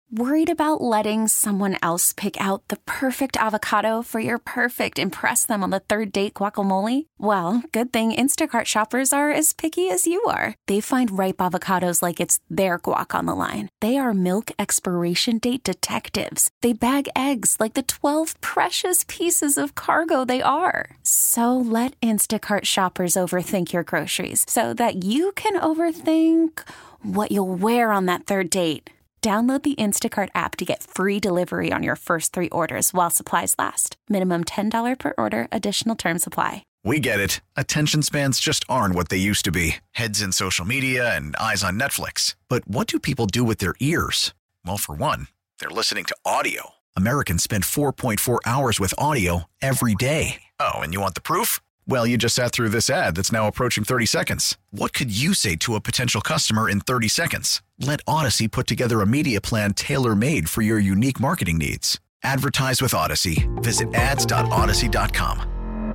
Worried about letting someone else pick out the perfect avocado for your perfect impress them on the third date guacamole? Well, good thing Instacart shoppers are as picky as you are. They find ripe avocados like it's their guac on the line. They are milk expiration date detectives. They bag eggs like the 12 precious pieces of cargo they are. So let Instacart shoppers overthink your groceries so that you can overthink what you'll wear on that third date. Download the Instacart app to get free delivery on your first 3 orders while supplies last. Minimum $10 per order. Additional terms apply. We get it. Attention spans just aren't what they used to be. Heads in social media and eyes on Netflix. But what do people do with their ears? Well, for one, they're listening to audio. Americans spend 4.4 hours with audio every day. Oh, and you want the proof? Well, you just sat through this ad that's now approaching 30 seconds. What could you say to a potential customer in 30 seconds? Let Odyssey put together a media plan tailor-made for your unique marketing needs. Advertise with Odyssey. Visit ads.odyssey.com.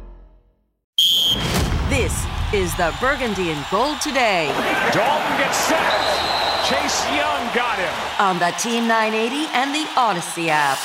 This is the Burgundy and Gold Today. Dalton gets sacked. Chase Young got him. On the Team 980 and the Odyssey app.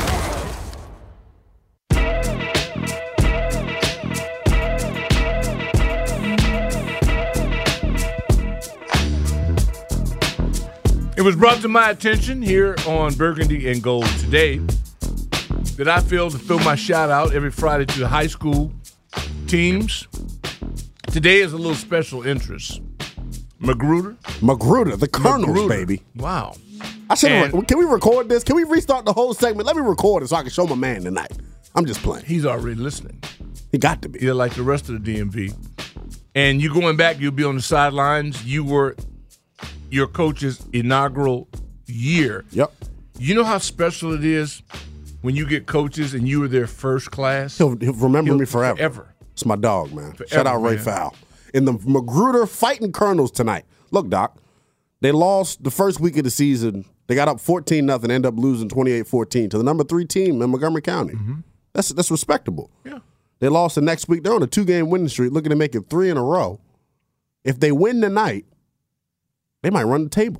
It was brought to my attention here on Burgundy and Gold Today that I failed to throw my shout out every Friday to the high school teams. Today is a little special interest. Magruder, the Colonels, baby. Wow. Can we record this? Can we restart the whole segment? Let me record it so I can show my man tonight. I'm just playing. He's already listening. He got to be. Yeah, like the rest of the DMV. And you going back, you'll be on the sidelines. You were your coach's inaugural year. Yep. You know how special it is when you get coaches and you were their first class? He'll remember me forever. It's my dog, man. Forever, shout out Ray Fowl. In the Magruder fighting Colonels tonight. Look, Doc, they lost the first week of the season. They got up 14-0, ended up losing 28-14 to the number 3 team in Montgomery County. Mm-hmm. That's respectable. Yeah. They lost the next week. They're on a 2-game winning streak, looking to make it 3 in a row. If they win tonight, they might run the table.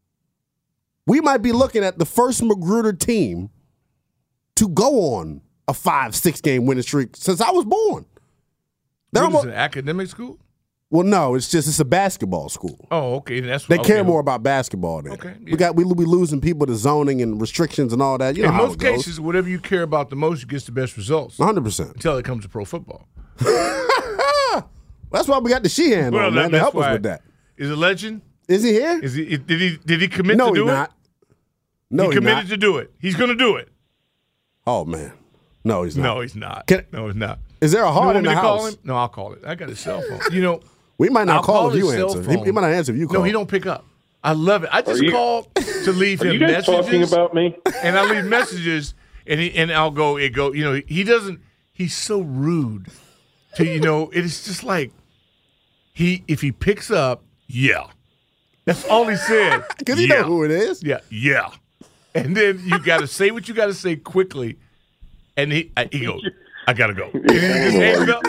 We might be looking at the first Magruder team to go on a 5-6 game winning streak since I was born. Is it an academic school? Well, no, it's a basketball school. Oh, okay. They care more about basketball than okay. Yeah. We losing people to zoning and restrictions and all that. You know in how most cases, whatever you care about the most, gets the best results. 100%. Until it comes to pro football. That's why we got the Sheehan on, man, to help us with that. Is it legend? Is he here? Did he commit to do it? No, he committed to do it. He's going to do it. Oh man, no, he's not. No, he's not. No, he's not. Is there a heart in the house? Call him? No, I'll call it. I got his cell phone. We might not call if you answer. He might not answer if you call. No, he don't pick up. I love it. I just called to leave him messages. Are you guys talking about me? And I leave messages, and I'll go. He doesn't. He's so rude. It's just like if he picks up, yeah. That's all he said. Because you know who it is. Yeah. And then you got to say what you got to say quickly. And he goes, I got to go. And he just hangs up.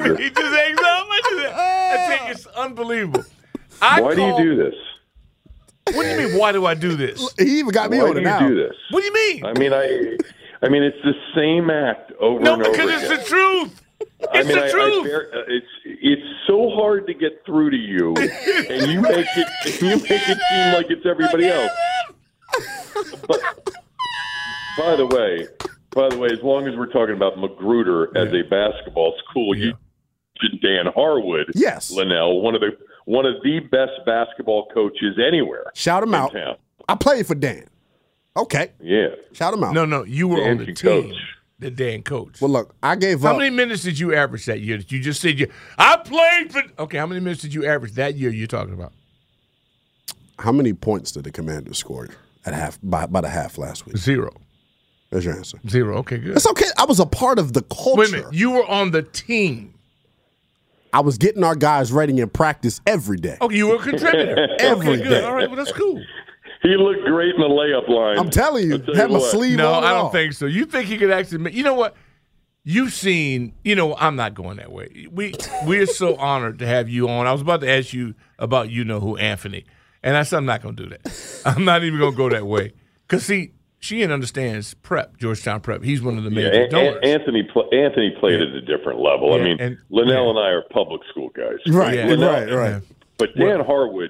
I think it's unbelievable. Why do you do this? What do you mean, why do I do this? He even got me on it now. Why do you do this? What do you mean? I mean, it's the same act over and over again. No, because it's the truth. It's the truth. It's so hard to get through to you, and you make it seem like it's everybody else. But, by the way, as long as we're talking about Magruder as a basketball school, you mentioned Dan Harwood. Yes, Linnell, one of the best basketball coaches anywhere. Shout him out. Town. I played for Dan. Okay. Yeah. Shout him out. No, you were on the team. The Dan coach. Well, look, I gave up. How many minutes did you average that year? That you just said I played for. Okay, how many minutes did you average that year? You're talking about? How many points did the Commanders score at half by the half last week? 0. There's your answer. 0. Okay, good. It's okay. I was a part of the culture. Wait a minute. You were on the team. I was getting our guys ready in practice every day. Okay, you were a contributor every day. All right, well that's cool. He looked great in the layup line. I'm telling you, had my sleeve on. No, I don't think so. You think he could actually? You know what? You've seen. I'm not going that way. We're so honored to have you on. I was about to ask you about who Anthony, and I said I'm not going to do that. I'm not even going to go that way. Because see, Sheehan understands prep, Georgetown prep. He's one of the major donors. Anthony played at a different level. I mean, Linnell and I are public school guys. Right, right. But Dan Harwood's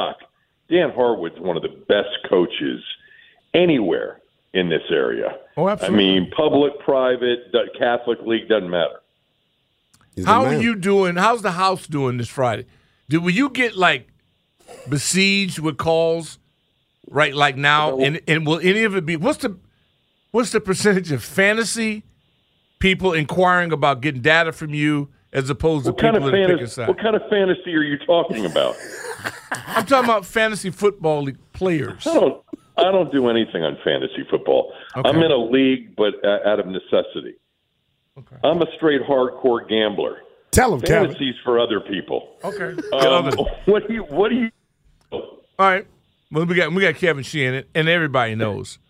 one of the best coaches anywhere in this area. Oh, absolutely. I mean, public, private, Catholic league, doesn't matter. How are you doing? How's the house doing this Friday? Will you get, like, besieged with calls right like now? And will any of it be – what's the percentage of fantasy people inquiring about getting data from you as opposed to people that are picking sides? What kind of fantasy are you talking about? I'm talking about fantasy football league players. I don't do anything on fantasy football. Okay. I'm in a league, but out of necessity. Okay. I'm a straight hardcore gambler. Tell him, Kevin. Fantasies for other people. Okay. What do you? All right. Well, we got Kevin Sheehan, and everybody knows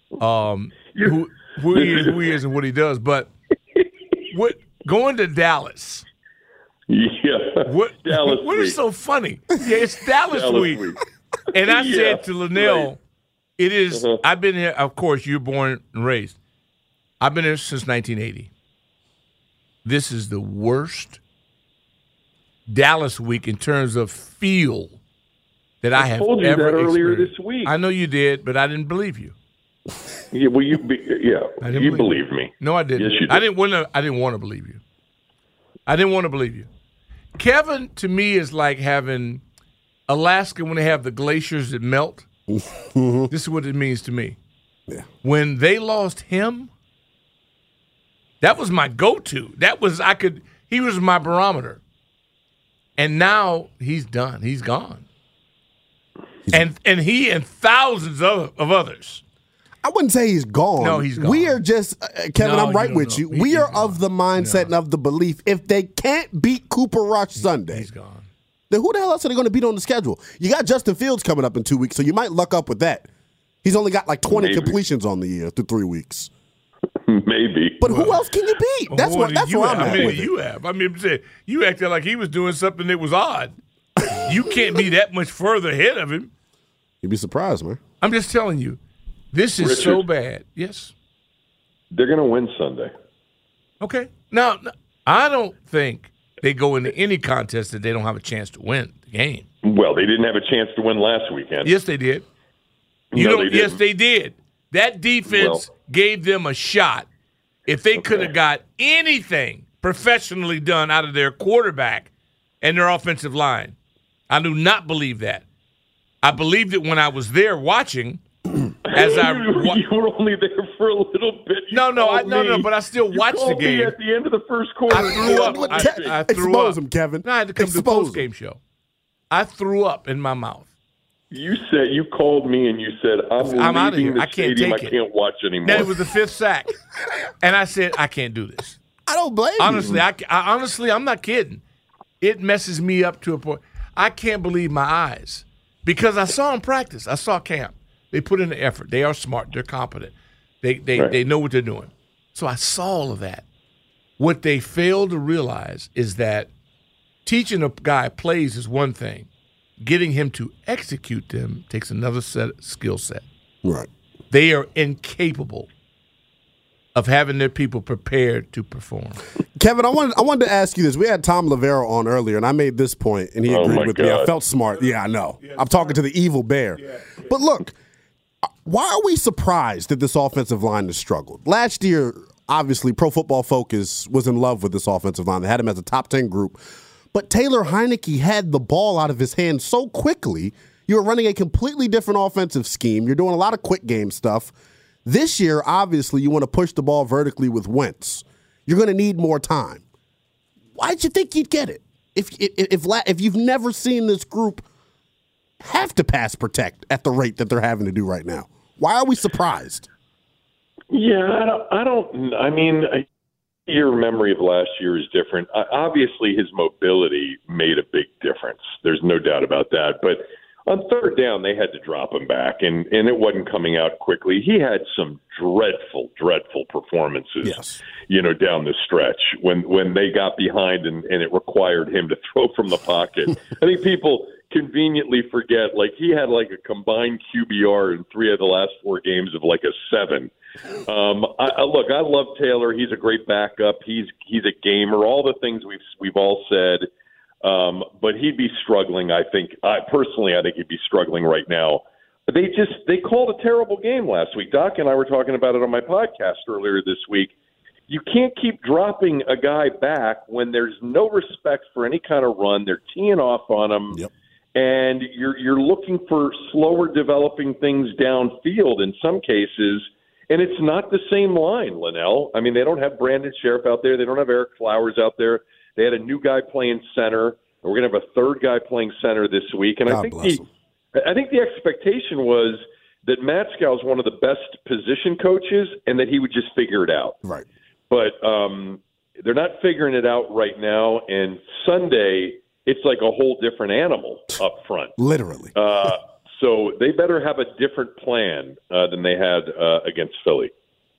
who he is and what he does. But going to Dallas? Yeah. Dallas what week. Is so funny? Yeah, it's Dallas week. And I said to Linnell, right. It is. I've been here. Of course, you're born and raised. I've been here since 1980. This is the worst Dallas week in terms of feel that I have told you ever that earlier experienced. This week. I know you did, but I didn't believe you. Yeah, well, you believed me. No, I didn't. Yes, you did. I didn't want to believe you. I didn't want to believe you. Kevin, to me, is like having Alaska when they have the glaciers that melt. Mm-hmm. This is what it means to me. Yeah. When they lost him, that was my go-to. He was my barometer. And now he's done. He's gone. And he and thousands of others. I wouldn't say he's gone. No, he's gone. We are just, Kevin, I'm right with you. We are of the mindset and of the belief, if they can't beat Cooper Rush Sunday, he's gone. Then who the hell else are they going to beat on the schedule? You got Justin Fields coming up in 2 weeks, so you might luck up with that. He's only got like 20 completions on the year through 3 weeks. Maybe. But who else can you beat? That's where I'm at with it. You have. I mean, you acted like he was doing something that was odd. You can't be that much further ahead of him. You'd be surprised, man. I'm just telling you, this is so bad. Yes? They're going to win Sunday. Okay. Now, I don't think they go into any contest that they don't have a chance to win the game. Well, they didn't have a chance to win last weekend. Yes, they did. Yes, they did. That defense gave them a shot. If they could have got anything professionally done out of their quarterback and their offensive line, I do not believe that. I believed it when I was there watching. You were only there for a little bit. But I still watched the game. At the end of the first quarter, I threw up. I threw Expose up. him, Kevin. No, I had to come to the post-game show. I threw up in my mouth. You called me and you said, I'm out of here. The I can't stadium. take it. I can't watch anymore. Then it was the 5th sack. And I said, I can't do this. I don't blame you. Honestly, I'm not kidding. It messes me up to a point. I can't believe my eyes. Because I saw them practice. I saw camp. They put in the effort. They are smart. They're competent. They know what they're doing. So I saw all of that. What they fail to realize is that teaching a guy plays is one thing. Getting him to execute them takes another skill set. Right. They are incapable of having their people prepared to perform. Kevin, I wanted to ask you this. We had Tom Lavero on earlier, and I made this point, and he agreed with me. I felt smart. Yeah, I know. I'm talking to the evil bear. But look, why are we surprised that this offensive line has struggled? Last year, obviously, Pro Football Focus was in love with this offensive line. They had him as a top 10 group. But Taylor Heineke had the ball out of his hand so quickly. You're running a completely different offensive scheme. You're doing a lot of quick game stuff. This year, obviously, you want to push the ball vertically with Wentz. You're going to need more time. Why did you think you'd get it? If you've never seen this group have to pass protect at the rate that they're having to do right now, why are we surprised? Yeah, I mean, your memory of last year is different. Obviously, his mobility made a big difference. There's no doubt about that. But on third down, they had to drop him back, and it wasn't coming out quickly. He had some dreadful performances, down the stretch when they got behind and it required him to throw from the pocket. I think people conveniently forget, like, he had like a combined QBR in 3 of the last 4 games of like a 7. I love Taylor. He's a great backup. He's a gamer. All the things we've all said. But he'd be struggling. I think he'd be struggling right now. They called a terrible game last week. Doc and I were talking about it on my podcast earlier this week. You can't keep dropping a guy back when there's no respect for any kind of run. They're teeing off on him. Yep. And you're looking for slower developing things downfield in some cases, and it's not the same line, Linnell. I mean, they don't have Brandon Sheriff out there. They don't have Eric Flowers out there. They had a new guy playing center. We're going to have a third guy playing center this week. And I think the expectation was that Matskow is one of the best position coaches and that he would just figure it out. Right. But they're not figuring it out right now, and Sunday – it's like a whole different animal up front. Literally. So they better have a different plan than they had against Philly.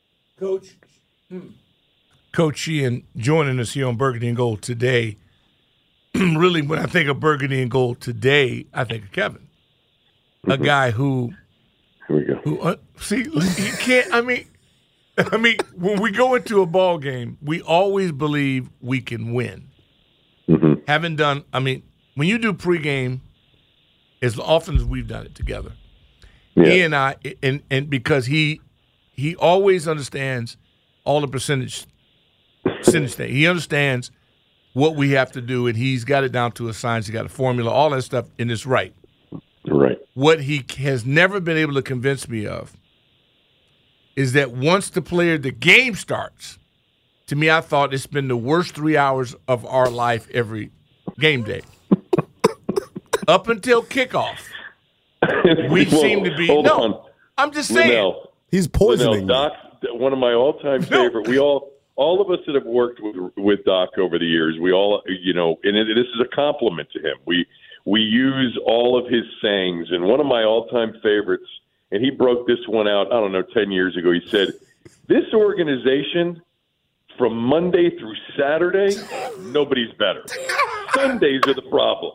Coach Sheehan joining us here on Burgundy and Gold today. Really, when I think of Burgundy and Gold today, I think of Kevin. A guy who – Here we go. You can't – I mean, when we go into a ball game, we always believe we can win. Mm-hmm. Haven't done – I mean, when you do pregame, as often as we've done it together, he and I – and because he always understands all the percentage thing. He understands what we have to do, and he's got it down to a science. He's got a formula, all that stuff, and it's right. Right. What he has never been able to convince me of is that once the game starts – to me, I thought it's been the worst 3 hours of our life every game day. Up until kickoff, we seem to be – no, I'm just saying. Linnell, he's poisoning Doc, one of my all-time favorite. We all of us that have worked with Doc over the years, we all, and this is a compliment to him. We use all of his sayings, and one of my all-time favorites, and he broke this one out, 10 years ago. He said, this organization – from Monday through Saturday, nobody's better. Sundays are the problem.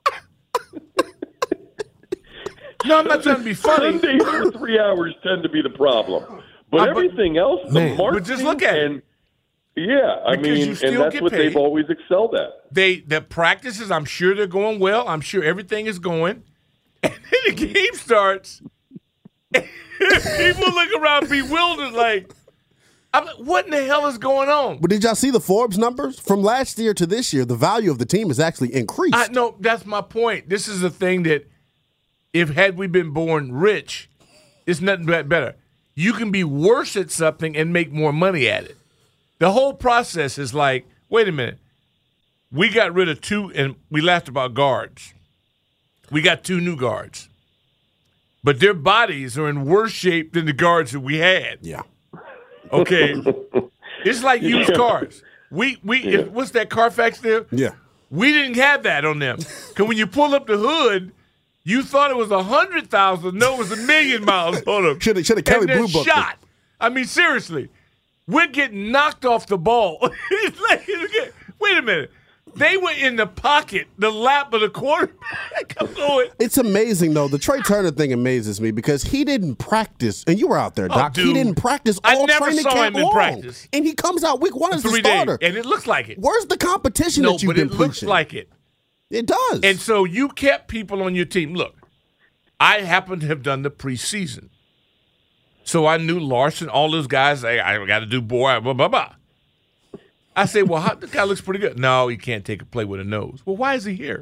No, I'm not trying to be funny. Sundays for 3 hours tend to be the problem. But everything else, the marketing, but just look at it. Yeah, and that's what they've always excelled at. The practices, I'm sure they're going well. I'm sure everything is going. And then the game starts. And people look around bewildered like, what in the hell is going on? But did y'all see the Forbes numbers? From last year to this year, the value of the team has actually increased. No, that's my point. This is the thing that had we been born rich, it's nothing better. You can be worse at something and make more money at it. The whole process is like, wait a minute. We got rid of 2, and we laughed about guards. We got 2 new guards. But their bodies are in worse shape than the guards that we had. Yeah. Okay, it's like used cars. What's that Carfax there? Yeah, we didn't have that on them. Because when you pull up the hood, you thought it was 100,000. No, it was 1,000,000 miles on them. Should have Kelly Blue Book. Shot. I mean, seriously, we're getting knocked off the ball. Wait a minute. They were in the pocket, the lap of the quarterback. I'm going. It's amazing, though. The Trey Turner thing amazes me because he didn't practice. And you were out there, Doc. He didn't practice all training camp long. Practice. And he comes out week 1 as the starter. Days, and it looks like it. Where's the competition that you've been preaching? No, but it looks like it. It does. And so you kept people on your team. Look, I happen to have done the preseason. So I knew Larson, all those guys, I got to do blah, blah, blah. I say, well, the guy looks pretty good. No, he can't take a play with a nose. Well, why is he here?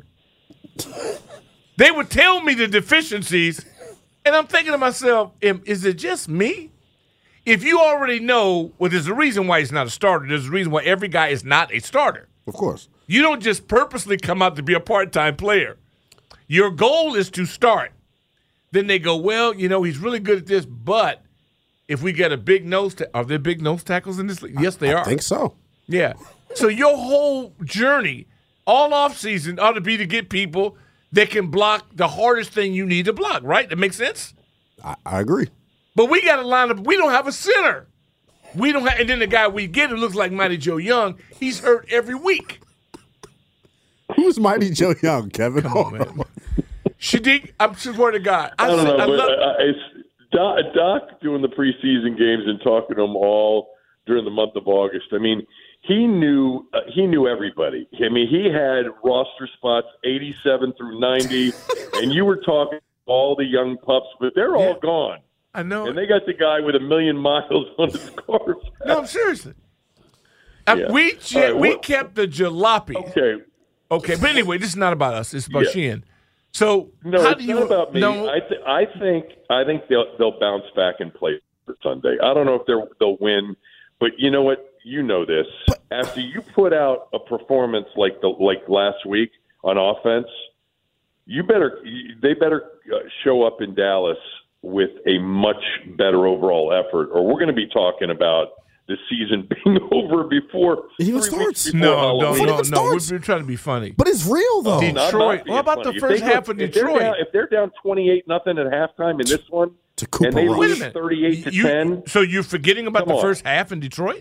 They would tell me the deficiencies, and I'm thinking to myself, is it just me? If you already know, well, there's a reason why he's not a starter. There's a reason why every guy is not a starter. Of course. You don't just purposely come out to be a part-time player. Your goal is to start. Then they go, well, he's really good at this, but if we get a big nose – are there big nose tackles in this league? Yes, they are. I think so. Yeah. So your whole journey, all offseason, ought to be to get people that can block the hardest thing you need to block, right? That makes sense? I agree. But we got to line up. We don't have a center. We don't have, and then the guy we get who looks like Mighty Joe Young, he's hurt every week. Who's Mighty Joe Young, Kevin? Come on, man. Shadiq, I'm swear to God. I don't know, it's Doc doing the preseason games and talking to them all during the month of August. I mean, he knew everybody. I mean, he had roster spots 87 through 90, and you were talking all the young pups, but they're all gone. I know. And they got the guy with 1,000,000 miles on his car. No, seriously. Yeah. We kept the jalopy. Okay, but anyway, this is not about us. It's about Sheehan. So no, how it's do you? Not about me. No, I think they'll bounce back and play for Sunday. I don't know if they'll win, but you know what? You know this. After you put out a performance like last week on offense, they better show up in Dallas with a much better overall effort, or we're going to be talking about the season being over before it even starts. No. We're trying to be funny, but it's real though. Detroit. What about the first half of Detroit? If they're down 28-0 at halftime in this one, and they lose 38-10, so you're forgetting about the first half in Detroit?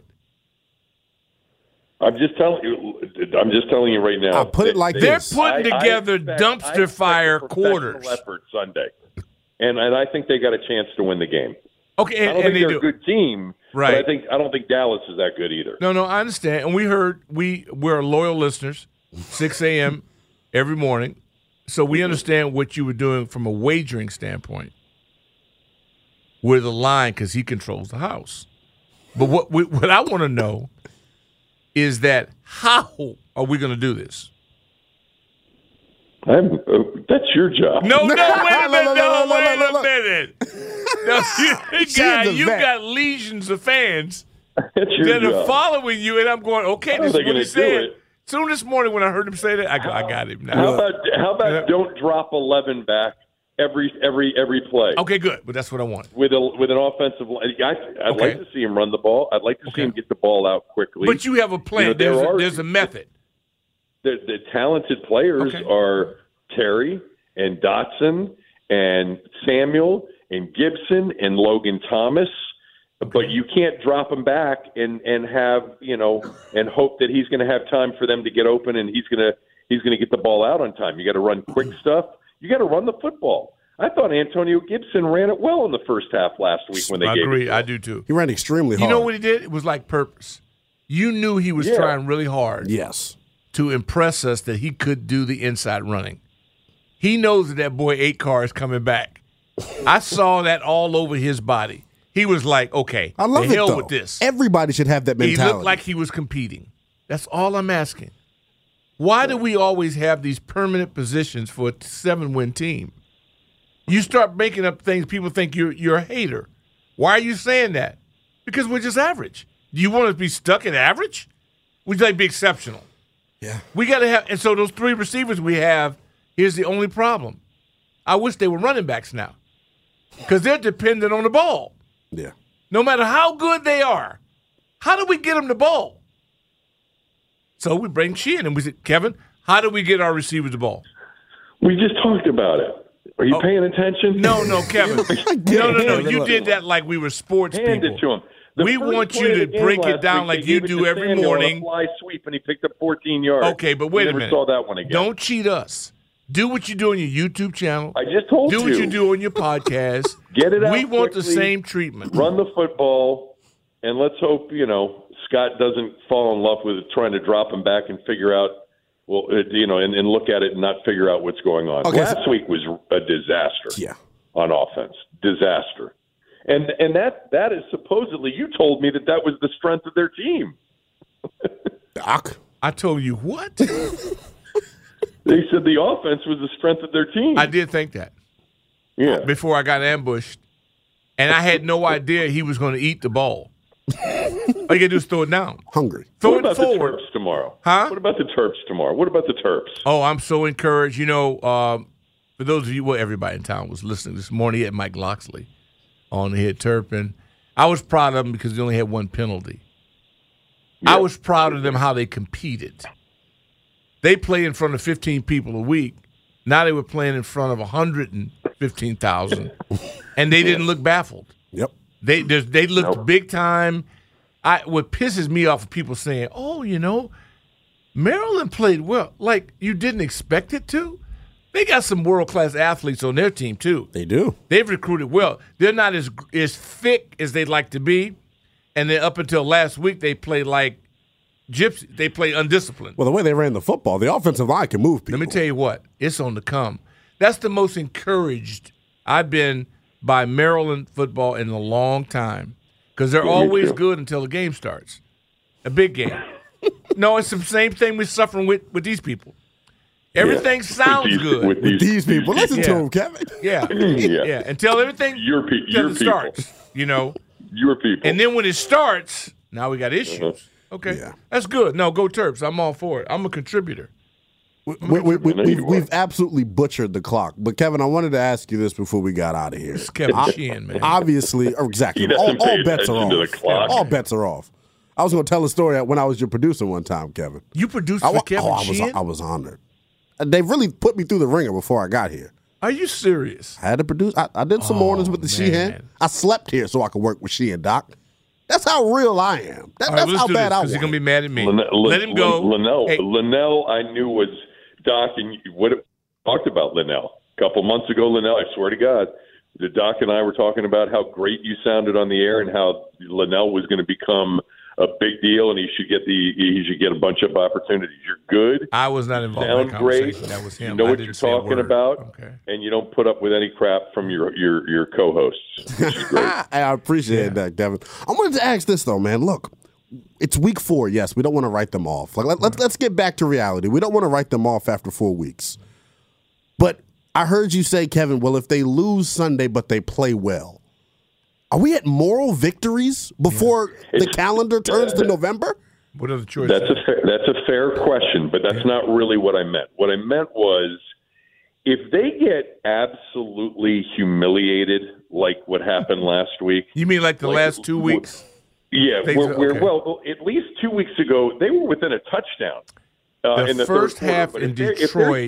I'm just telling you right now. I'll put it like they're this. putting together dumpster fire quarters. Effort Sunday, and I think they got a chance to win the game. Okay, I don't think they're a good team, right? But I don't think Dallas is that good either. No, I understand, and we're loyal listeners, 6 a.m. every morning, so we understand what you were doing from a wagering standpoint. We're the line because he controls the house, but what I want to know is that how are we going to do this? That's your job. No, wait a minute. No, you got legions of fans that are following you, and I'm going, okay, this is what he said. Soon this morning when I heard him say that, I got him now. How about don't drop 11 back every play? Okay, good. But that's what I want. With an offensive line. I'd like to see him run the ball. I'd like to see him get the ball out quickly. But you have a plan. There's a method. The talented players are Terry and Dotson and Samuel and Gibson and Logan Thomas. But you can't drop him back and have, and hope that he's going to have time for them to get open and he's going to get the ball out on time. You got to run quick stuff. You got to run the football. I thought Antonio Gibson ran it well in the first half last week when they gave it. I agree. I do too. He ran extremely hard. You know what he did? It was like purpose. You knew he was trying really hard. Yes. To impress us that he could do the inside running. He knows that boy 8 car is coming back. I saw that all over his body. He was like, okay, I love the hell it, though. with this. Everybody should have that mentality. He looked like he was competing. That's all I'm asking. Why do we always have these permanent positions for a 7-win team? You start making up things, people think you're a hater. Why are you saying that? Because we're just average. Do you want to be stuck at average? We'd like to be exceptional. Yeah. We got to have – and so those 3 receivers we have, here's the only problem. I wish they were running backs now because they're dependent on the ball. Yeah. No matter how good they are, how do we get them the ball? So we bring Sheehan and we said, Kevin, how do we get our receivers the ball? We just talked about it. Are you paying attention? No, Kevin. No. You did that like we were sports people. Hand it to him. We want you to break it down like you do every morning. A fly sweep, and he picked up 14 yards. Okay, but wait a minute. Never saw that one again. Don't cheat us. Do what you do on your YouTube channel. I just told you. Do what you do on your podcast. Get it out We want quickly, the same treatment. Run the football, and let's hope, Scott doesn't fall in love with trying to drop him back and figure out, and look at it and not figure out what's going on. Okay, Last week was a disaster. Yeah. On offense. Disaster. And that is supposedly, you told me that was the strength of their team. Doc. I told you what? They said the offense was the strength of their team. I did think that. Yeah. Before I got ambushed. And I had no idea he was going to eat the ball. All you got to do is throw it down. Hungry. Throw what it about forward. The Terps tomorrow? Huh? What about the Terps tomorrow? What about the Terps? Oh, I'm so encouraged. For those of you, everybody in town was listening this morning. He had Mike Loxley on the head Terp, and I was proud of them because they only had 1 penalty. Yep. I was proud of them how they competed. They play in front of 15 people a week. Now they were playing in front of 115,000, and they didn't look baffled. Yep. They looked big time. What pisses me off is people saying, "Oh, Maryland played well." Like you didn't expect it to. They got some world-class athletes on their team, too. They do. They've recruited well. They're not as thick as they'd like to be, and then up until last week, they play like gypsies. They play undisciplined. Well, the way they ran the football, the offensive line can move people. Let me tell you what. It's on the come. That's the most encouraged I've been by Maryland football in a long time because they're always good until the game starts, a big game. No, it's the same thing we're suffering with these people. Everything sounds good with these people. Listen to them, Kevin. Yeah. Until everything starts, you know. Your people. And then when it starts, now we got issues. Okay, that's good. No, go Terps. I'm all for it. I'm a contributor. We've absolutely butchered the clock. But, Kevin, I wanted to ask you this before we got out of here. It's Kevin Sheehan, man. Obviously, exactly. All bets are off. All bets are off. I was going to tell a story when I was your producer one time, Kevin. You produced for Kevin Sheehan? I was honored. They really put me through the ringer before I got here. Are you serious? I had to produce. I did some mornings with the Sheehan. I slept here so I could work with Sheehan, Doc. That's how real I am. That's how bad I was. Because he's going to be mad at me. Let him go. Linnell, I knew was Doc, and what talked about Linnell a couple months ago. Linnell, I swear to God, the Doc and I were talking about how great you sounded on the air and how Linnell was going to become a big deal, and he should get a bunch of opportunities. You're good. I was not involved in that conversation. That was him. You know what you're talking about, and you don't put up with any crap from your co-hosts, which is great. I appreciate that, Kevin. I wanted to ask this, though, man. Look, it's week 4. Yes, we don't want to write them off. Let's get back to reality. We don't want to write them off after 4 weeks. But I heard you say, Kevin, well, if they lose Sunday but they play well, are we at moral victories before the calendar turns to November? What are the choices? That's a fair question, but that's not really what I meant. What I meant was if they get absolutely humiliated like what happened last week. You mean like the last 2 weeks? Yeah. Well, at least 2 weeks ago, they were within a touchdown. In the first third half quarter. in Detroit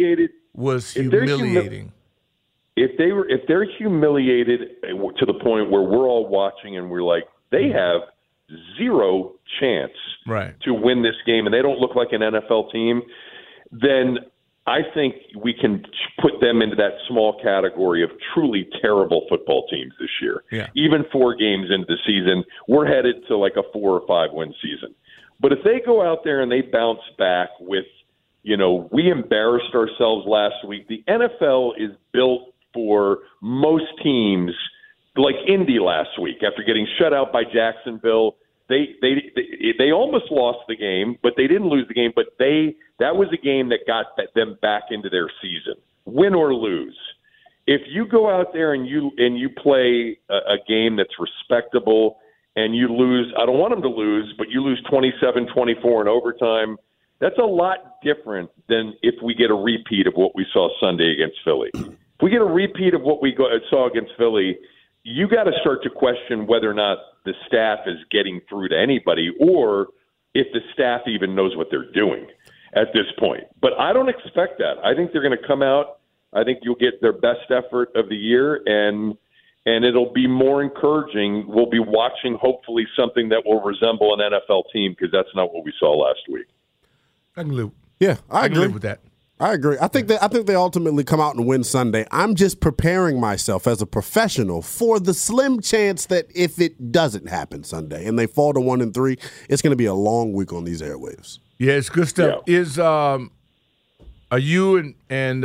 was humiliating. If they're humiliated to the point where we're all watching and we're like, they have zero chance to win this game and they don't look like an NFL team, then I think we can put them into that small category of truly terrible football teams this year. Yeah. Even 4 games into the season, we're headed to like a 4 or 5 win season. But if they go out there and they bounce back with, we embarrassed ourselves last week. The NFL is built for most teams, like Indy last week, after getting shut out by Jacksonville. They almost lost the game, but they didn't lose the game. But that was a game that got them back into their season, win or lose. If you go out there and you play a game that's respectable and you lose, I don't want them to lose, but you lose 27-24 in overtime, that's a lot different than if we get a repeat of what we saw Sunday against Philly. If we get a repeat of what we saw against Philly, you got to start to question whether or not the staff is getting through to anybody or if the staff even knows what they're doing at this point. But I don't expect that. I think they're going to come out. I think you'll get their best effort of the year, and it'll be more encouraging. We'll be watching, hopefully, something that will resemble an NFL team because that's not what we saw last week. I can live. Yeah, I agree live with that. I agree. I think they ultimately come out and win Sunday. I'm just preparing myself as a professional for the slim chance that if it doesn't happen Sunday and they fall to 1-3, it's going to be a long week on these airwaves. Yeah, it's good stuff. Yeah. Are you and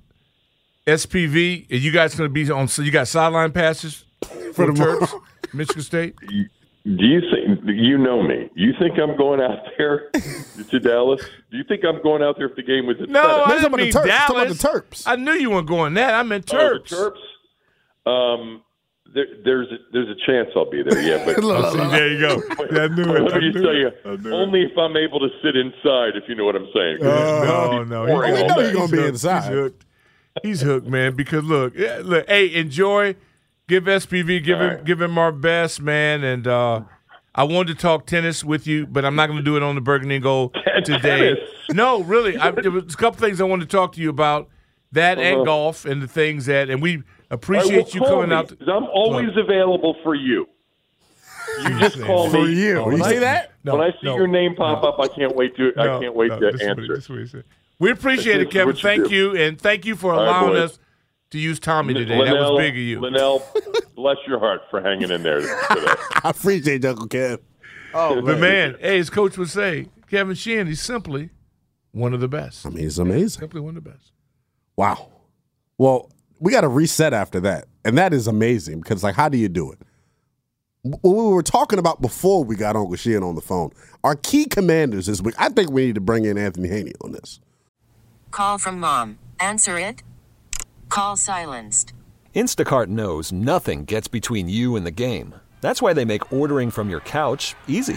SPV? Are you guys going to be on? So you got sideline passes for the Terps, Michigan State. Do you think you know me? You think I'm going out there to Dallas? Do you think I'm going out there if the game was at No, I didn't mean Dallas. Dallas. The Terps. I knew you weren't going that. I meant Terps. The Terps. There's a chance I'll be there. Yeah, but there you go. Yeah, I knew it. Let me tell you, only if I'm able to sit inside. If you know what I'm saying. No. We know you're going to be inside. He's hooked, man. Because look. Hey, enjoy. Give SPV, give him our best, man. And I wanted to talk tennis with you, but I'm not going to do it on the Burgundy and Gold today. No, really. There was a couple things I wanted to talk to you about, that and golf and the things and we appreciate you coming out. I'm always available for you. You just call me. For you. You see that? When I see your name pop up, I can't wait to answer. This is what he said. We appreciate it, Kevin. What you Thank do. you, and thank you for All right, allowing boys. us to use Tommy today. That was big of you. Linnell, bless your heart for hanging in there today. I appreciate Uncle Kev. Oh, but man, hey, as Coach would say, Kevin Sheehan, he's simply one of the best. I mean, it's amazing. Simply one of the best. Wow. Well, we got to reset after that. And that is amazing because, like, how do you do it? What we were talking about before we got Uncle Sheehan on the phone, our key commanders this week, I think we need to bring in Anthony Haney on this. Call from mom. Answer it. Call silenced. Instacart knows nothing gets between you and the game. That's why they make ordering from your couch easy.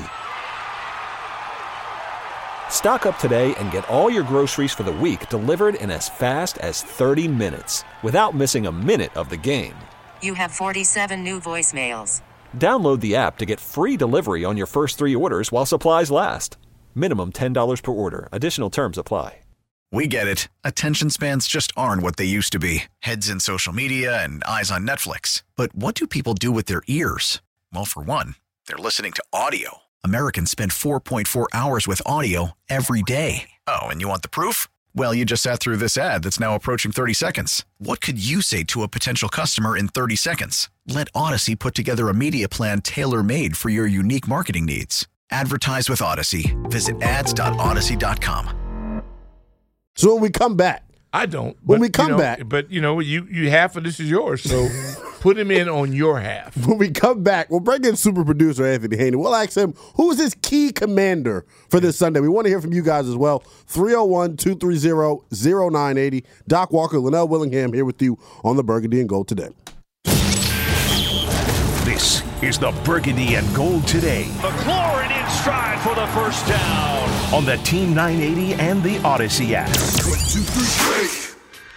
Stock up today and get all your groceries for the week delivered in as fast as 30 minutes without missing a minute of the game. You have 47 new voicemails. Download the app to get free delivery on your first 3 orders while supplies last. Minimum $10 per order. Additional terms apply. We get it. Attention spans just aren't what they used to be. Heads in social media and eyes on Netflix. But what do people do with their ears? Well, for one, they're listening to audio. Americans spend 4.4 hours with audio every day. Oh, and you want the proof? Well, you just sat through this ad that's now approaching 30 seconds. What could you say to a potential customer in 30 seconds? Let Odyssey put together a media plan tailor-made for your unique marketing needs. Advertise with Odyssey. Visit ads.odyssey.com. So when we come back, I don't. When but, we come you know, back. But, you half of this is yours, so put him in on your half. when we come back, we'll bring in super producer Anthony Haney. We'll ask him, who's his key commander for this Sunday? We want to hear from you guys as well. 301-230-0980. Doc Walker, Linnell Willingham here with you on the Burgundy and Gold today. This is the Burgundy and Gold today. McLaurin in stride for the first down on the Team 980 and the Odyssey app. 1, 2, 3,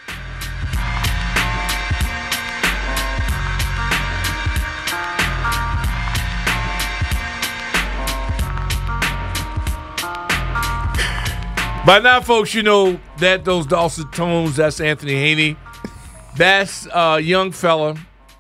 By now, folks, you know that those dulcet tones, that's Anthony Haney. That's a young fella,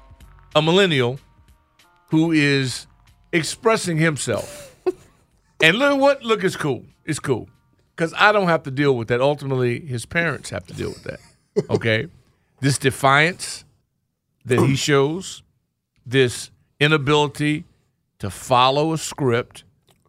a millennial, who is expressing himself. And look what? Look, it's cool. It's cool. Because I don't have to deal with that. Ultimately, his parents have to deal with that. Okay? This defiance that he shows, this inability to follow a script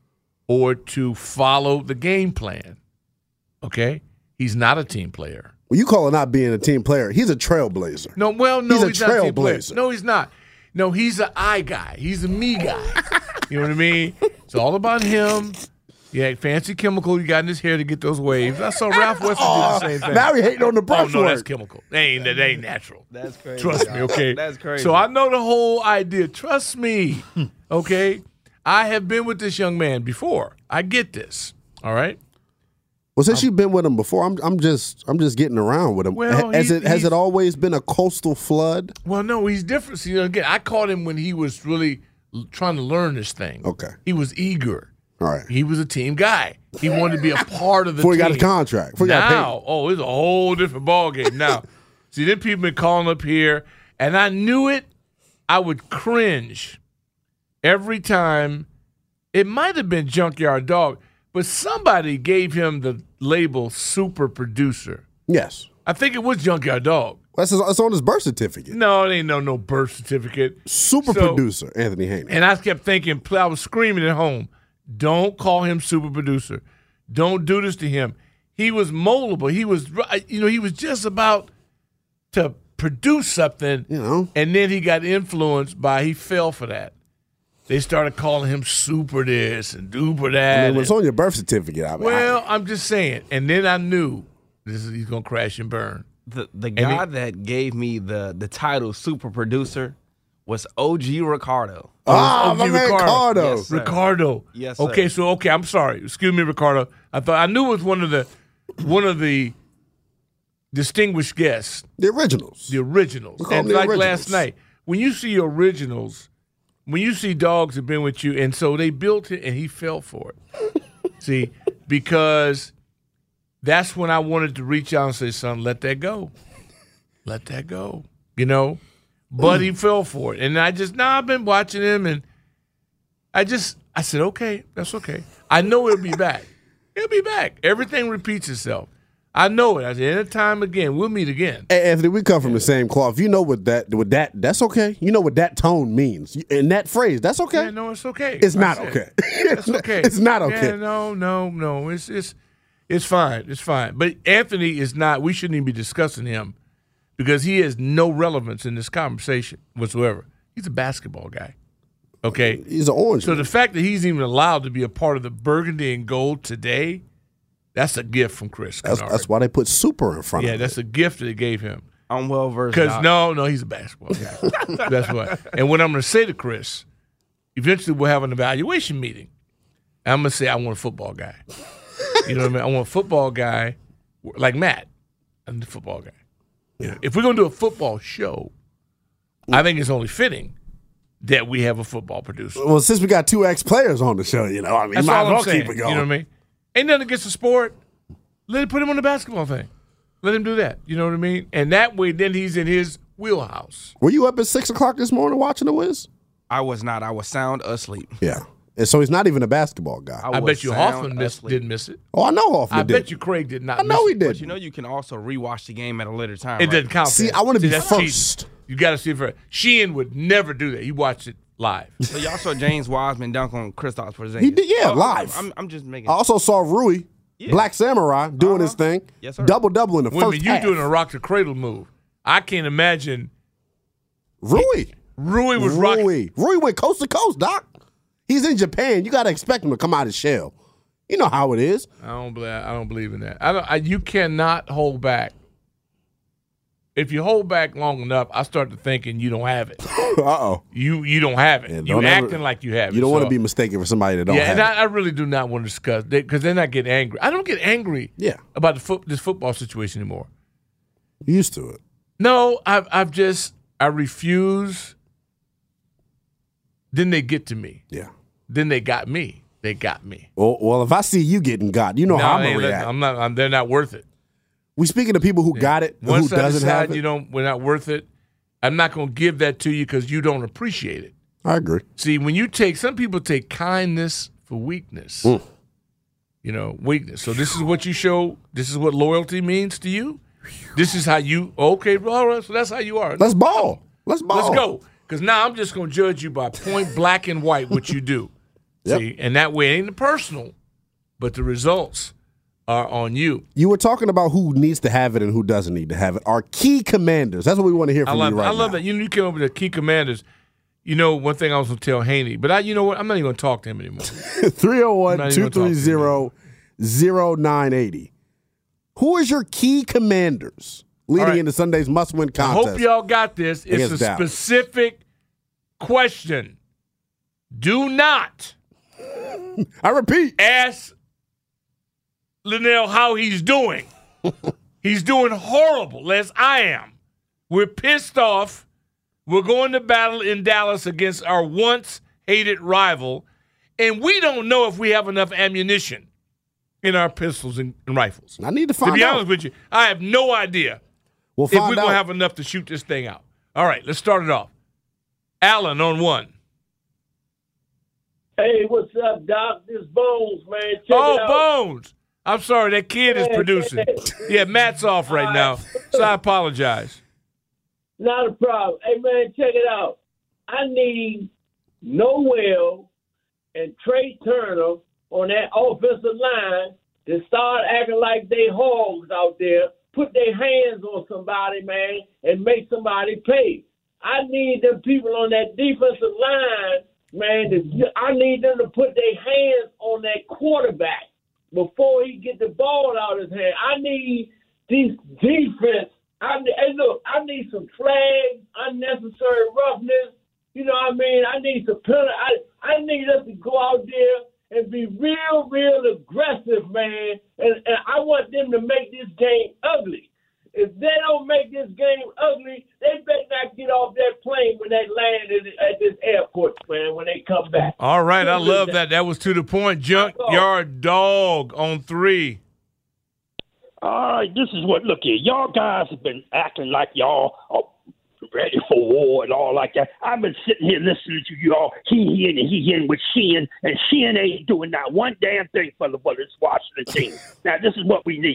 or to follow the game plan. Okay? He's not a team player. Well, you call it not being a team player. He's a trailblazer. No, he's a not a team player. trailblazer. No, he's not. No, he's an I guy. He's a me guy. You know what I mean? It's all about him. Yeah, fancy chemical you got in his hair to get those waves. I saw Ralph Weston do the same thing. Now he hating on the brush no, work. that's chemical. That ain't natural. That's crazy. Trust me, okay? That's crazy. So I know the whole idea. Trust me, okay? I have been with this young man before. I get this, all right? Well, since you've been with him before, I'm just getting around with him. Well, has it always been a coastal flood? Well, no, he's different. See, again, I caught him when he was really trying to learn this thing. Okay. He was eager. All right. He was a team guy. He wanted to be a part of the Before team. he got a contract. Before he got Now, it's a whole different ballgame. Now, see, then people been calling up here, and I knew it. I would cringe every time. It might have been Junkyard Dog, but somebody gave him the label super producer. Yes. I think it was Junkyard Dog. It's on his birth certificate. No, it ain't no birth certificate. Super producer, Anthony Haney. And I kept thinking, I was screaming at home, don't call him super producer. Don't do this to him. He was moldable. He was, he was just about to produce something, and then he got influenced he fell for that. They started calling him super this and duper that. I mean, it's on your birth certificate. I'm just saying. And then I knew he's going to crash and burn. The guy that gave me the title super producer was OG Ricardo. Oh, my man Ricardo. Yes, sir. Ricardo. Yes, sir. Okay, I'm sorry. Excuse me, Ricardo. I knew it was one of the distinguished guests. The originals. And like last night, when you see originals, when you see dogs have been with you, and so they built it and he fell for it. See, because that's when I wanted to reach out and say, son, let that go. Let that go. But he fell for it. And I've been watching him, and I said, okay, that's okay. I know he'll be back. He'll be back. Everything repeats itself. I know it. I said, anytime again, we'll meet again. Hey, Anthony, we come from the same cloth. You know what that's okay. You know what that tone means. In that phrase, that's okay. Yeah, no, it's okay. It's not okay. It's okay. It's not okay. Yeah, no. It's fine. It's fine. But Anthony is not. We shouldn't even be discussing him because he has no relevance in this conversation whatsoever. He's a basketball guy. Okay, he's an orange. So the fact that he's even allowed to be a part of the Burgundy and Gold today, that's a gift from Chris. That's why they put super in front of it. Yeah, that's a gift that they gave him. I'm well versed. Because no, he's a basketball guy. That's why. And what I'm going to say to Chris, eventually we'll have an evaluation meeting. And I'm going to say I want a football guy. You know what I mean? I want a football guy like Matt. I'm the football guy. You know, if we're going to do a football show, I think it's only fitting that we have a football producer. Well, since we got 2 ex-players on the show, I mean, that's might all as well I'm saying. keep it going. You know what I mean? Ain't nothing against the sport. Let him put him on the basketball thing. Let him do that. You know what I mean? And that way, then he's in his wheelhouse. Were you up at 6 o'clock this morning watching the Wiz? I was not. I was sound asleep. Yeah. And so he's not even a basketball guy. I bet you Hoffman didn't miss it. Oh, I know Hoffman did. I bet you Craig did not I know he did. But you know you can also rewatch the game at a later time. It doesn't count. See, I want to be first. Cheating. You got to see it first. Sheehan would never do that. You watched it live. So y'all saw James Wiseman dunk on Kristaps Porzingis. He did, live. I'm just making. I also saw Rui, Black Samurai, doing his thing. Yes, sir. Double in the first half. You doing a rock to cradle move. I can't imagine. Rui was rocking. Rui went coast to coast, Doc. He's in Japan. You got to expect him to come out of his shell. You know how it is. I don't believe in that. You cannot hold back. If you hold back long enough, I start to thinking you don't have it. Uh-oh. You don't have it. Yeah, you acting like you have it. You don't want to be mistaken for somebody that don't have it. Yeah, and I really do not want to discuss that because then I get angry. I don't get angry about this football situation anymore. You used to it. No, I refuse. Then they get to me. Yeah. Then they got me. They got me. Well, if I see you getting got, you know how I'm going to react. They're not worth it. We speaking to people who got it, Once who doesn't have it. We're not worth it. I'm not going to give that to you because you don't appreciate it. I agree. See, some people take kindness for weakness. You know, weakness. So this is what you show. This is what loyalty means to you. This is how you. Okay, all right. So that's how you are. Let's ball. Let's go. Because now I'm just going to judge you by point black and white what you do. Yep. See, and that way it ain't personal, but the results are on you. You were talking about who needs to have it and who doesn't need to have it. Our key commanders. That's what we want to hear from you right now. I love that. You came up with the key commanders. You know, one thing I was going to tell Haney, but you know what? I'm not even going to talk to him anymore. 301-230-0980. Who is your key commanders leading into Sunday's must-win contest? I hope y'all got this. It's a specific question. Do not. I repeat. Ask Linnell how he's doing. He's doing horrible, as I am. We're pissed off. We're going to battle in Dallas against our once-hated rival, and we don't know if we have enough ammunition in our pistols and rifles. I need to find out. To be honest with you, I have no idea if we're going to have enough to shoot this thing out. All right, let's start it off. Allen on 1. Hey, what's up, Doc? This Bones, man. Check it out. Bones. I'm sorry, that kid is producing. Yeah, Matt's off right now, so I apologize. Not a problem. Hey, man, check it out. I need Noel and Trey Turner on that offensive line to start acting like they hogs out there, put their hands on somebody, man, and make somebody pay. I need them people on that defensive line, man, I need them to put their hands on that quarterback before he get the ball out of his hand. I need these defense. I need some flags, unnecessary roughness. You know what I mean? I need some penalty. I need us to go out there and be real aggressive, man. And I want them to make this game ugly. If they don't make this game ugly, they better not get off that plane when they land at this airport, man, when they come back. All right, I love that. That was to the point. Junkyard Dog on 3. All right, this is what, look here, y'all guys have been acting like y'all are ready for war and all like that. I've been sitting here listening to y'all, he with Sheehan, and Sheehan ain't doing not one damn thing for this Washington team. Now, this is what we need.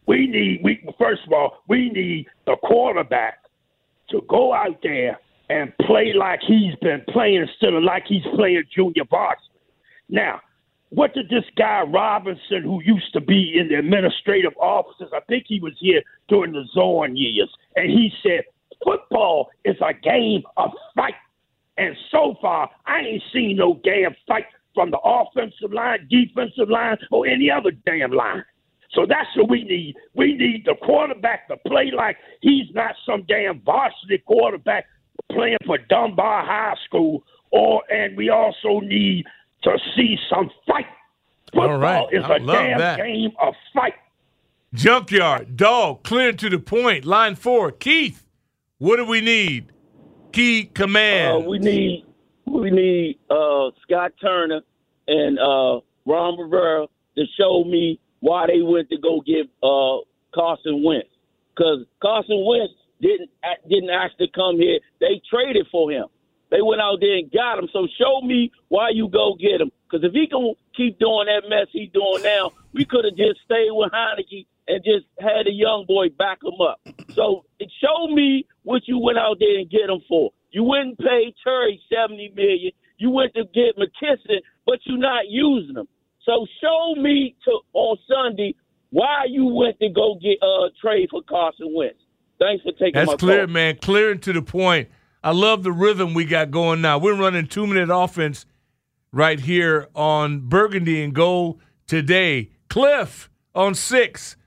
First of all, we need the quarterback to go out there and play like he's been playing instead of like he's playing junior varsity. Now, what did this guy Robinson, who used to be in the administrative offices, I think he was here during the Zorn years, and he said, football is a game of fight. And so far, I ain't seen no damn fight from the offensive line, defensive line, or any other damn line. So that's what we need. We need the quarterback to play like he's not some damn varsity quarterback playing for Dunbar High School. And we also need to see some fight. Football is a damn game of fight. Junkyard, dog, clear to the point. Line 4, Keith, what do we need? Key command. We need Scott Turner and Ron Rivera to show me why they went to go get Carson Wentz. Because Carson Wentz didn't actually come here. They traded for him. They went out there and got him. So show me why you go get him. Because if he can keep doing that mess he's doing now, we could have just stayed with Heineke and just had a young boy back him up. So show me what you went out there and get him for. You wouldn't pay Terry $70 million. You went to get McKisson, but you're not using him. So show me on Sunday why you went to go get trade for Carson Wentz. Thanks for taking my call. That's clear, man. Clear and to the point. I love the rhythm we got going now. We're running 2-minute offense right here on Burgundy and Gold today. Cliff on 6.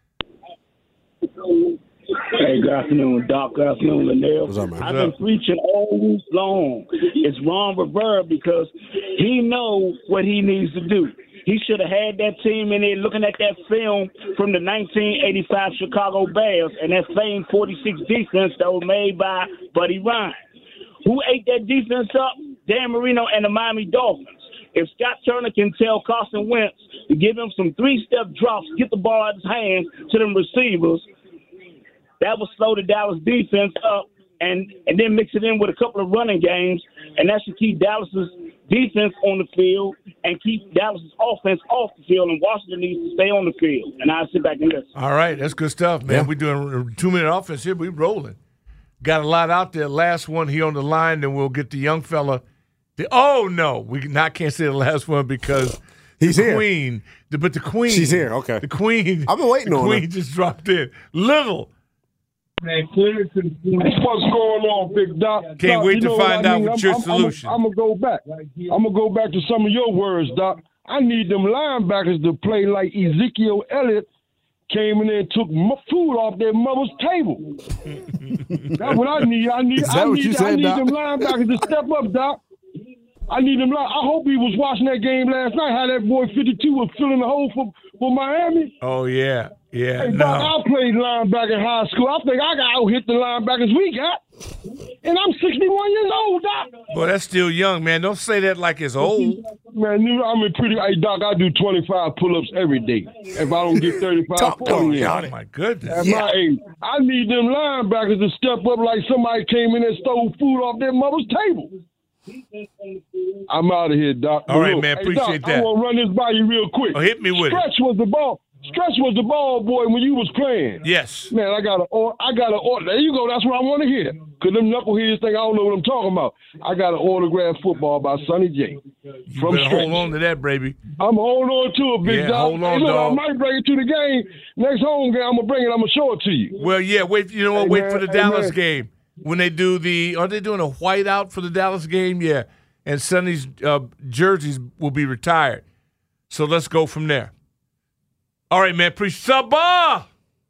Hey, good afternoon, Doc. Good afternoon, Linnell. What's up, man? I've been preaching all week long. It's Ron Rivera because he knows what he needs to do. He should have had that team in there looking at that film from the 1985 Chicago Bears and that same 46 defense that was made by Buddy Ryan. Who ate that defense up? Dan Marino and the Miami Dolphins. If Scott Turner can tell Carson Wentz to give him some 3-step drops, get the ball out of his hands to them receivers, that will slow the Dallas defense up and then mix it in with a couple of running games, and that should keep Dallas's defense on the field and keep Dallas's offense off the field, and Washington needs to stay on the field. And I'll sit back and listen. All right, that's good stuff, man. We're doing a 2-minute offense here. We're rolling. Got a lot out there. Last one here on the line, then we'll get the young fella. I can't say the last one because he's the here. Queen. But the Queen. She's here, okay. The Queen. I've been waiting on her. The Queen just dropped in. Little. Man, clear to the point. What's going on, Big Doc? Can't wait to find out what's your solution. I'm going to go back. I'm going to go back to some of your words, Doc. I need them linebackers to play like Ezekiel Elliott came in there and took food off their mother's table. That's what I need. I need them linebackers to step up, Doc. I need them. I hope he was watching that game last night, how that boy 52 was filling the hole for Miami. Oh, yeah. Yeah. Hey, Doc, I played linebacker in high school. I think I got out-hit the linebackers we got. And I'm 61 years old, Doc. Boy, that's still young, man. Don't say that like it's old. Man, hey, Doc, I do 25 pull-ups every day. If I don't get 35 pull-ups. Oh, my goodness. At my age, I need them linebackers to step up like somebody came in and stole food off their mother's table. I'm out of here, Doc. All right, man. Appreciate Doc, that. I want to run this by you real quick. Oh, hit me with Stretch was the ball. Stretch was the ball boy when you was playing. Yes. Man, I got an order. There you go. That's what I want to hear. Because them knuckleheads think I don't know what I'm talking about. I got an autographed football by Sonny J. You better hold on to that, baby. I'm holding on to it, Big Dog. Hold on, I dog. might bring it to the game. Next home game, I'm going to bring it. I'm going to show it to you. Well, yeah. Wait. You know what? Wait for the Dallas game. When they do are they doing a whiteout for the Dallas game? Yeah. And Sonny's jerseys will be retired. So let's go from there. All right, man. Sabah.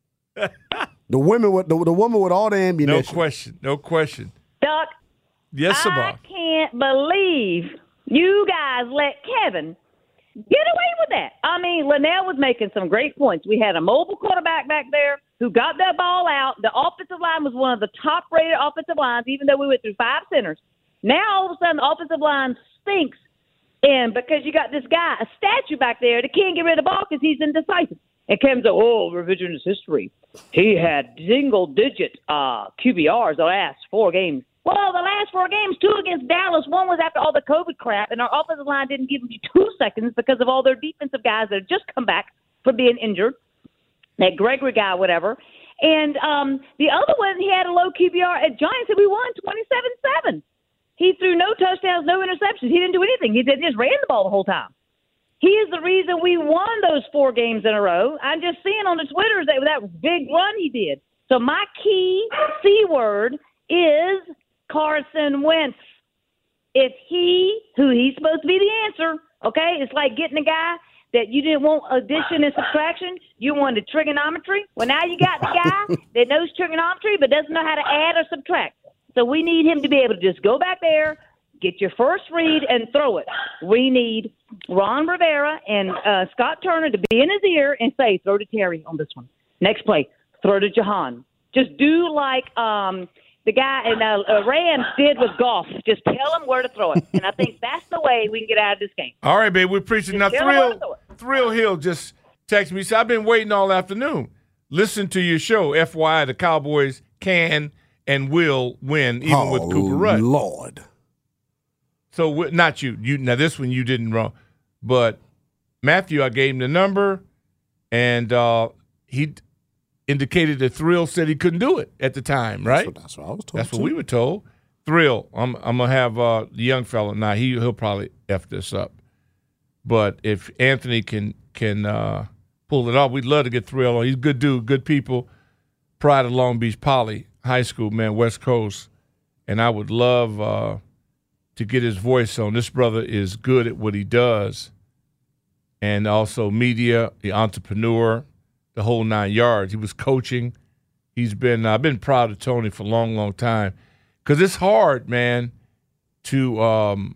The woman with all the ammunition. No question. Doc. Yes, Sabah. I can't believe you guys let Kevin get away with that. I mean, Linnell was making some great points. We had a mobile quarterback back there who got that ball out. The offensive line was one of the top-rated offensive lines, even though we went through 5 centers. Now, all of a sudden, the offensive line stinks. And because you got this guy, a statue back there that can't get rid of the ball because he's indecisive. And Kevin's like, revisionist history. He had single-digit QBRs the last 4 games. Well, the last 4 games, 2 against Dallas. 1 was after all the COVID crap, and our offensive line didn't give them 2 seconds because of all their defensive guys that had just come back from being injured. that Gregory guy, whatever. And the other one, he had a low QBR at Giants, and we won 27-7. He threw no touchdowns, no interceptions. He didn't do anything. He just ran the ball the whole time. He is the reason we won those 4 games in a row. I'm just seeing on the Twitter that big run he did. So my key C word is Carson Wentz. It's he's supposed to be the answer, okay? It's like getting a guy that you didn't want addition and subtraction. You wanted trigonometry. Well, now you got the guy that knows trigonometry but doesn't know how to add or subtract. So we need him to be able to just go back there, get your first read, and throw it. We need Ron Rivera and Scott Turner to be in his ear and say, throw to Terry on this one. Next play, throw to Jahan. Just do like the guy in Rams did with Goff. Just tell him where to throw it. And I think that's the way we can get out of this game. All right, babe, we appreciate it. Now, Thrill Hill just texted me. He said, I've been waiting all afternoon. Listen to your show. FYI, the Cowboys can and will win, even with Cooper Rush. Lord. So not you. Now, this one you didn't wrong. But Matthew, I gave him the number, and he indicated that Thrill said he couldn't do it at the time, right? That's what I was told. That's what we were told. Thrill, I'm going to have the young fella. Now, he'll probably F this up. But if Anthony can pull it off, we'd love to get Thrill on. He's a good dude, good people. Pride of Long Beach Poly High School, man, West Coast. And I would love to get his voice on. This brother is good at what he does. And also media, the entrepreneur, the whole 9 yards. He was coaching. I've been proud of Tony for a long, long time. Because it's hard, man, to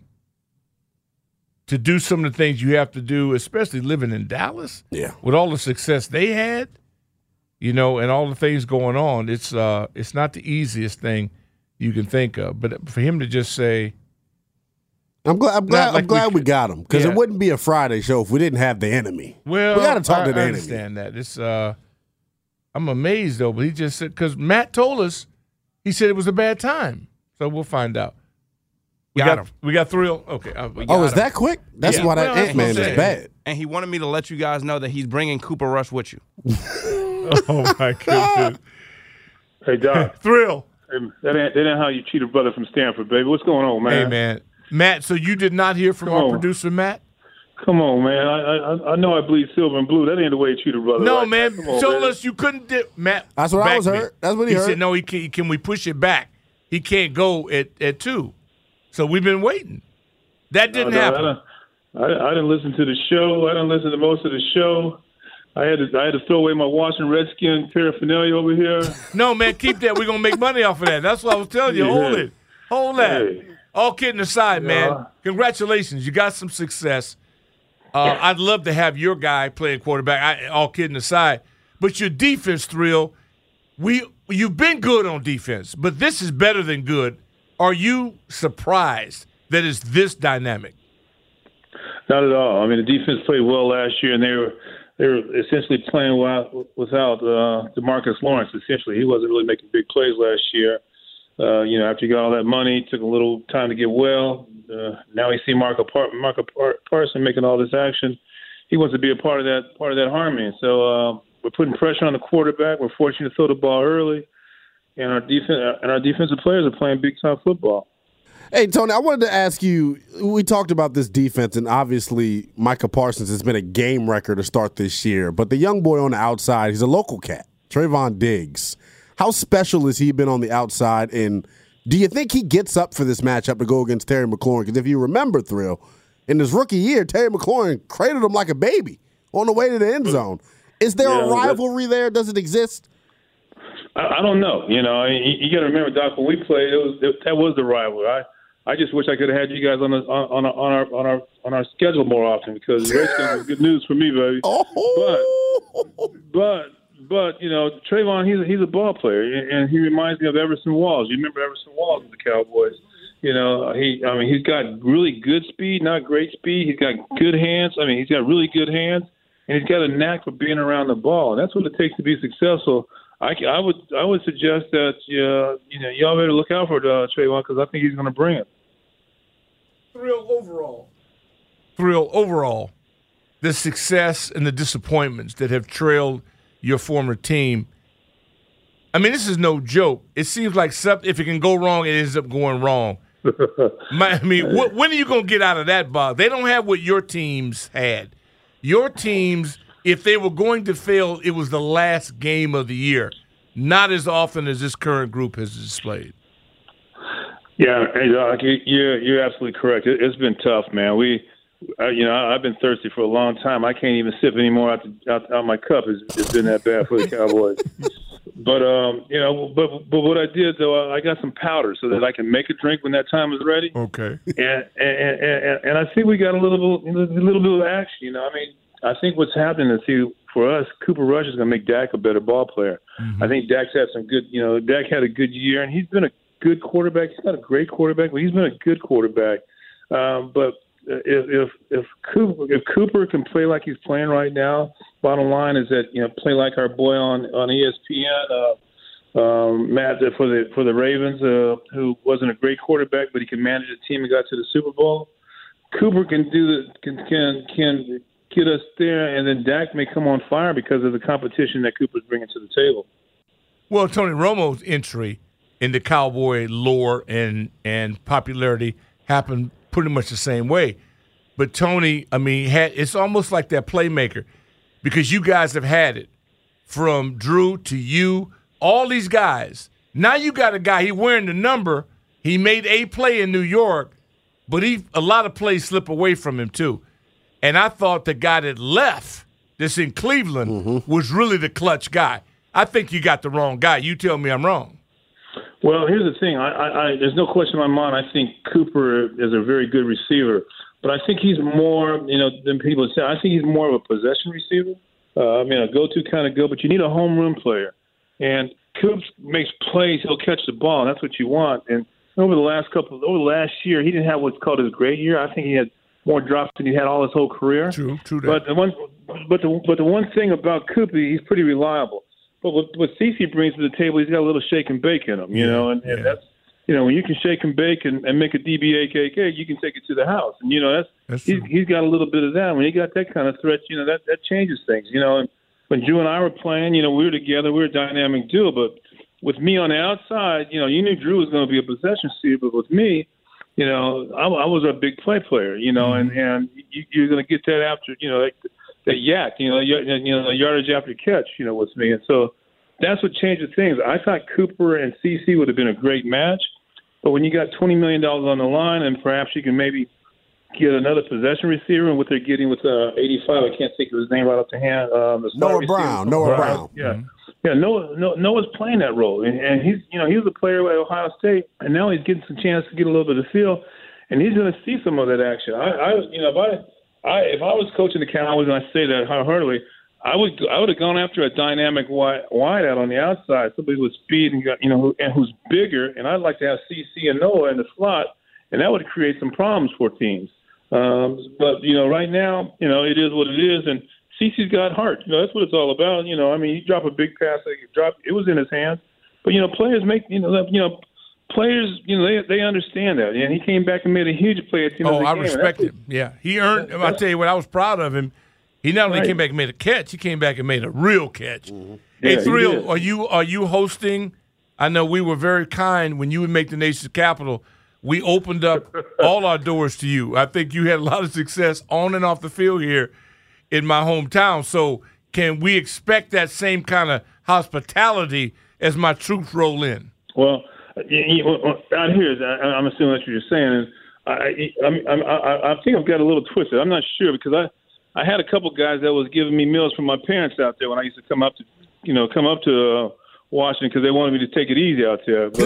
do some of the things you have to do, especially living in Dallas. Yeah. With all the success they had, and all the things going on. It's not the easiest thing you can think of. But for him to just say, I'm glad we got him, because it wouldn't be a Friday show if we didn't have the enemy. Well, we got to talk to the I enemy. understand that. It's I'm amazed though, but he just said, because Matt told us, he said it was a bad time, so we'll find out. We got Thrill. Okay. Is that quick? That's why that Ant-Man is bad. And he wanted me to let you guys know that he's bringing Cooper Rush with you. Oh my goodness. Hey Doc. Thrill. Hey, that ain't how you cheat a brother from Stanford, baby. What's going on, man? Hey man. Matt, so you did not hear from our producer, Matt? Come on, man. I know I bleed silver and blue. That ain't the way you treat a brother. No, right? man. Told us you couldn't Matt. That's what I was heard. That's what he heard. He said, no, can we push it back? He can't go at 2. So we've been waiting. That didn't happen. I didn't listen to the show. I didn't listen to most of the show. I had to throw away my Washington Redskin paraphernalia over here. No, man, keep that. We're going to make money off of that. That's what I was telling you. Yeah. Hold that. Hey. All kidding aside, man, congratulations. You got some success. I'd love to have your guy playing quarterback, all kidding aside. But your defense, Thrill, you've been good on defense, but this is better than good. Are you surprised that it's this dynamic? Not at all. I mean, the defense played well last year, and they were essentially playing without DeMarcus Lawrence, essentially. He wasn't really making big plays last year. After he got all that money, it took a little time to get well. Now we see Marco Parson making all this action. He wants to be a part of that harmony. So we're putting pressure on the quarterback. We're forcing him to throw the ball early, and our defensive players are playing big time football. Hey, Tony, I wanted to ask you, we talked about this defense, and obviously Micah Parsons has been a game wrecker to start this year, but the young boy on the outside, he's a local cat, Trayvon Diggs. How special has he been on the outside, and do you think he gets up for this matchup to go against Terry McLaurin? Because if you remember, Thrill, in his rookie year, Terry McLaurin cradled him like a baby on the way to the end zone. Is there a rivalry there? Does it exist? I don't know. You got to remember, Doc, when we played, that was the rivalry. I just wish I could have had you guys on our schedule more often, because the Redskins was good news for me, baby. But Trayvon, he's a ball player, and he reminds me of Everson Walls. You remember Everson Walls with the Cowboys? He's got really good speed, not great speed. He's got good hands. I mean, he's got really good hands, and he's got a knack for being around the ball. And that's what it takes to be successful. I would suggest that y'all better look out for Trayvon, because I think he's going to bring it. Thrill overall, the success and the disappointments that have trailed your former team. I mean, this is no joke. It seems like if it can go wrong, it ends up going wrong. I mean, when are you going to get out of that box? They don't have what your teams had. Your teams, if they were going to fail, it was the last game of the year, not as often as this current group has displayed. Yeah, hey, Doc, you're absolutely correct. It's been tough, man. I've been thirsty for a long time. I can't even sip anymore out my cup. It's been that bad for the Cowboys. But but what I did though, I got some powder so that I can make a drink when that time is ready. Okay. And I think we got a little bit of action. You know, I mean, I think what's happening is for us, Cooper Rush is going to make Dak a better ball player. Mm-hmm. I think Dak's had some good. Dak had a good year, and he's been a good quarterback. He's not a great quarterback, but he's been a good quarterback. But if Cooper can play like he's playing right now, bottom line is that play like our boy on ESPN, Matt for the Ravens, who wasn't a great quarterback, but he can manage a team and got to the Super Bowl. Cooper can can get us there, and then Dak may come on fire because of the competition that Cooper's bringing to the table. Well, Tony Romo's entry in the Cowboy lore and popularity happened pretty much the same way. But Tony, I mean, it's almost like that playmaker because you guys have had it from Drew to you, all these guys. Now you got a guy, he wearing the number. He made a play in New York, but a lot of plays slip away from him too. And I thought the guy that left this in Cleveland was really the clutch guy. I think you got the wrong guy. You tell me I'm wrong. Well, here's the thing. There's no question in my mind. I think Cooper is a very good receiver, but I think he's more, than people say. I think he's more of a possession receiver. A go-to kind of go, but you need a home run player. And Coops makes plays. He'll catch the ball. And that's what you want. And over the last year, he didn't have what's called his great year. I think he had more drops than he had all his whole career. True. But the one thing about Cooper, he's pretty reliable. But what CeCe brings to the table, he's got a little shake and bake in him, and that's, when you can shake and bake and make a DBAKK, you can take it to the house. And, he's got a little bit of that. When you got that kind of threat, that changes things, And when Drew and I were playing, we were together, we were a dynamic duo. But with me on the outside, you knew Drew was going to be a possession receiver. But with me, I was a big play player, and you're going to get that after, that yak, the yardage after catch, with me. And so that's what changes things. I thought Cooper and CeCe would have been a great match, but when you got $20 million on the line and perhaps you can maybe get another possession receiver, and what they're getting with 85, I can't think of his name right off the hand. Noah Brown. Yeah. Yeah, Noah's playing that role, and he's he was a player at Ohio State, and now he's getting some chance to get a little bit of feel, and he's going to see some of that action. If I was coaching the Cowboys, and I say that wholeheartedly, I would have gone after a dynamic wideout on the outside, somebody with speed and and who's bigger, and I'd like to have CeCe and Noah in the slot, and that would create some problems for teams. But right now, it is what it is, and CeCe's got heart. That's what it's all about. You drop a big pass, it was in his hands. But players make players, they understand that. And he came back and made a huge play at the end of the game. I respect him. Yeah, he earned. I'll tell you what, I was proud of him. He not only came back and made a catch, he came back and made a real catch. Mm-hmm. Hey, Thrill, are you hosting? I know we were very kind when you would make the nation's capital. We opened up all our doors to you. I think you had a lot of success on and off the field here in my hometown. So can we expect that same kind of hospitality as my troops roll in? Well, out here, I'm assuming that's what you're saying. I think I've got a little twisted. I'm not sure because I had a couple guys that was giving me meals from my parents out there when I used to come up to Washington because they wanted me to take it easy out there. But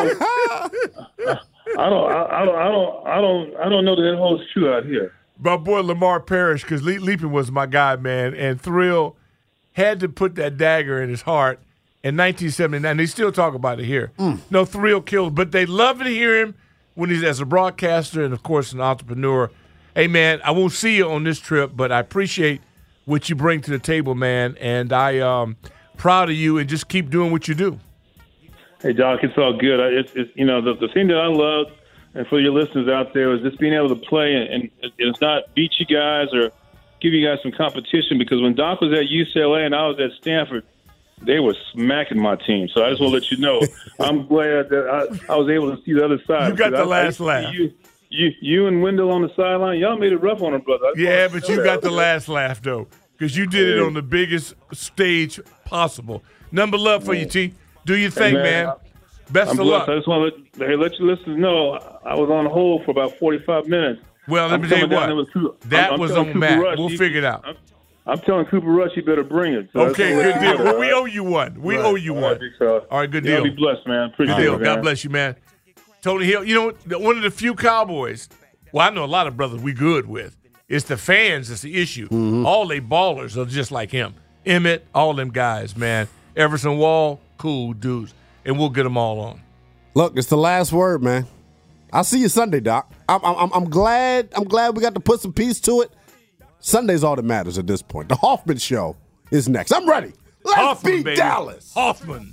I don't know that holds true out here. My boy Lamar Parrish, because Leaping was my guy, man, and Thrill had to put that dagger in his heart in 1979. They still talk about it here. No, Thrill killed, but they love to hear him when he's as a broadcaster and, of course, an entrepreneur. Hey, man, I won't see you on this trip, but I appreciate what you bring to the table, man, and I'm proud of you, and just keep doing what you do. Hey, Doc, it's all good. It's the thing that I love, and for your listeners out there, is just being able to play, and it's not beat you guys or give you guys some competition because when Doc was at UCLA and I was at Stanford, they were smacking my team. So I just want to let you know, I'm glad that I was able to see the other side. You got the last laugh. You and Wendell on the sideline, y'all made it rough on them, brother. Yeah, but you got the last laugh, though, because you did it on the biggest stage possible. Number love for you, T. Do your thing, man. Best of luck. I just want to let your listeners know I was on hold for about 45 minutes. Well, let me tell you what. That was on Matt. We'll figure it out. I'm telling Cooper Rush he better bring it. So okay, good deal. Well, we owe you one. We owe you one. All right, good deal. Be blessed, man. Appreciate it, man. God bless you, man. Tony Hill, you know, one of the few Cowboys, well, I know a lot of brothers we good with. It's the fans that's the issue. Mm-hmm. All they ballers are just like him. Emmett, all them guys, man. Everson Wall, cool dudes. And we'll get them all on. Look, it's the last word, man. I'll see you Sunday, Doc. I'm glad we got to put some peace to it. Sunday's all that matters at this point. The Hoffman Show is next. I'm ready. Let's beat Dallas. Hoffman.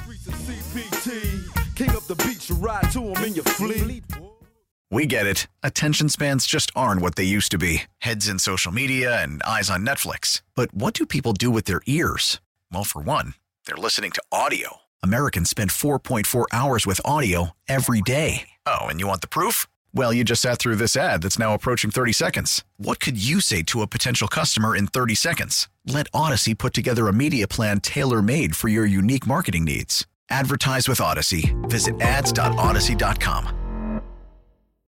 King up the beach, you ride to him in your fleet. We get it. Attention spans just aren't what they used to be. Heads in social media and eyes on Netflix. But what do people do with their ears? Well, for one, they're listening to audio. Americans spend 4.4 hours with audio every day. Oh, and you want the proof? Well, you just sat through this ad that's now approaching 30 seconds. What could you say to a potential customer in 30 seconds? Let Odyssey put together a media plan tailor-made for your unique marketing needs. Advertise with Odyssey. Visit ads.odyssey.com.